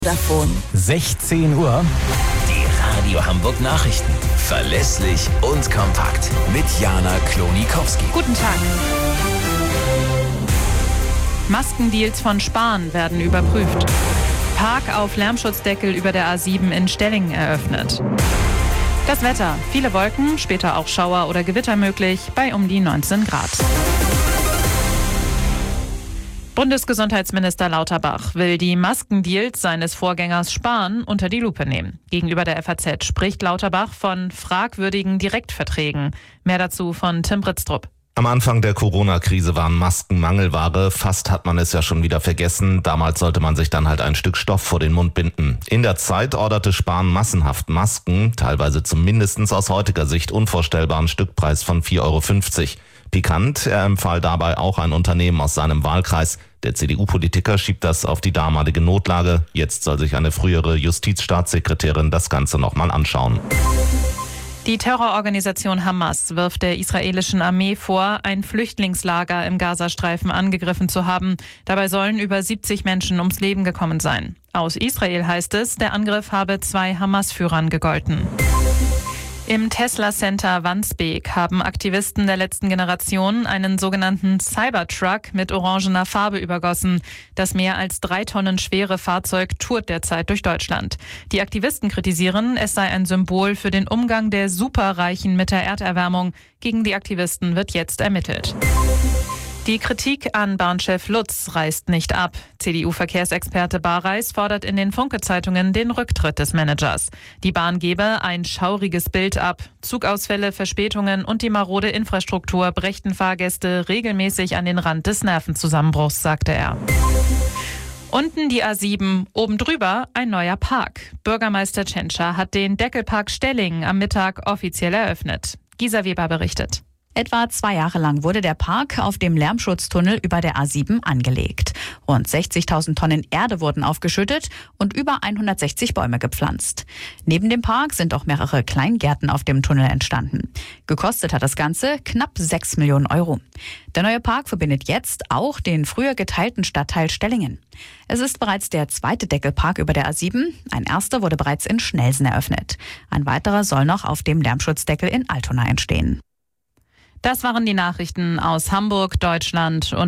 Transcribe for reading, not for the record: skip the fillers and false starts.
Davon. 16 Uhr. Die Radio Hamburg Nachrichten. Verlässlich und kompakt. Mit Jana Klonikowski. Guten Tag. Maskendeals von Spahn werden überprüft. Park auf Lärmschutzdeckel über der A7 in Stellingen eröffnet. Das Wetter. Viele Wolken, später auch Schauer oder Gewitter möglich, bei um die 19 Grad. Bundesgesundheitsminister Lauterbach will die Maskendeals seines Vorgängers Spahn unter die Lupe nehmen. Gegenüber der FAZ spricht Lauterbach von fragwürdigen Direktverträgen. Mehr dazu von Tim Britztrup. Am Anfang der Corona-Krise waren Masken Mangelware. Fast hat man es ja schon wieder vergessen. Damals sollte man sich dann halt ein Stück Stoff vor den Mund binden. In der Zeit orderte Spahn massenhaft Masken, teilweise zumindest aus heutiger Sicht unvorstellbaren Stückpreis von 4,50 Euro. Pikant, er empfahl dabei auch ein Unternehmen aus seinem Wahlkreis. Der CDU-Politiker schiebt das auf die damalige Notlage. Jetzt soll sich eine frühere Justizstaatssekretärin das Ganze nochmal anschauen. Die Terrororganisation Hamas wirft der israelischen Armee vor, ein Flüchtlingslager im Gazastreifen angegriffen zu haben. Dabei sollen über 70 Menschen ums Leben gekommen sein. Aus Israel heißt es, der Angriff habe 2 Hamas-Führern gegolten. Im Tesla-Center Wandsbek haben Aktivisten der letzten Generation einen sogenannten Cybertruck mit orangener Farbe übergossen. Das mehr als 3 Tonnen schwere Fahrzeug tourt derzeit durch Deutschland. Die Aktivisten kritisieren, es sei ein Symbol für den Umgang der Superreichen mit der Erderwärmung. Gegen die Aktivisten wird jetzt ermittelt. Die Kritik an Bahnchef Lutz reißt nicht ab. CDU-Verkehrsexperte Bareis fordert in den Funke-Zeitungen den Rücktritt des Managers. Die Bahn gebe ein schauriges Bild ab. Zugausfälle, Verspätungen und die marode Infrastruktur brächten Fahrgäste regelmäßig an den Rand des Nervenzusammenbruchs, sagte er. Unten die A7, oben drüber ein neuer Park. Bürgermeister Tschentscher hat den Deckelpark Stellingen am Mittag offiziell eröffnet. Gisa Weber berichtet. Etwa 2 Jahre lang wurde der Park auf dem Lärmschutztunnel über der A7 angelegt. Rund 60.000 Tonnen Erde wurden aufgeschüttet und über 160 Bäume gepflanzt. Neben dem Park sind auch mehrere Kleingärten auf dem Tunnel entstanden. Gekostet hat das Ganze knapp 6 Millionen Euro. Der neue Park verbindet jetzt auch den früher geteilten Stadtteil Stellingen. Es ist bereits der 2. Deckelpark über der A7. Ein erster wurde bereits in Schnelsen eröffnet. Ein weiterer soll noch auf dem Lärmschutzdeckel in Altona entstehen. Das waren die Nachrichten aus Hamburg, Deutschland und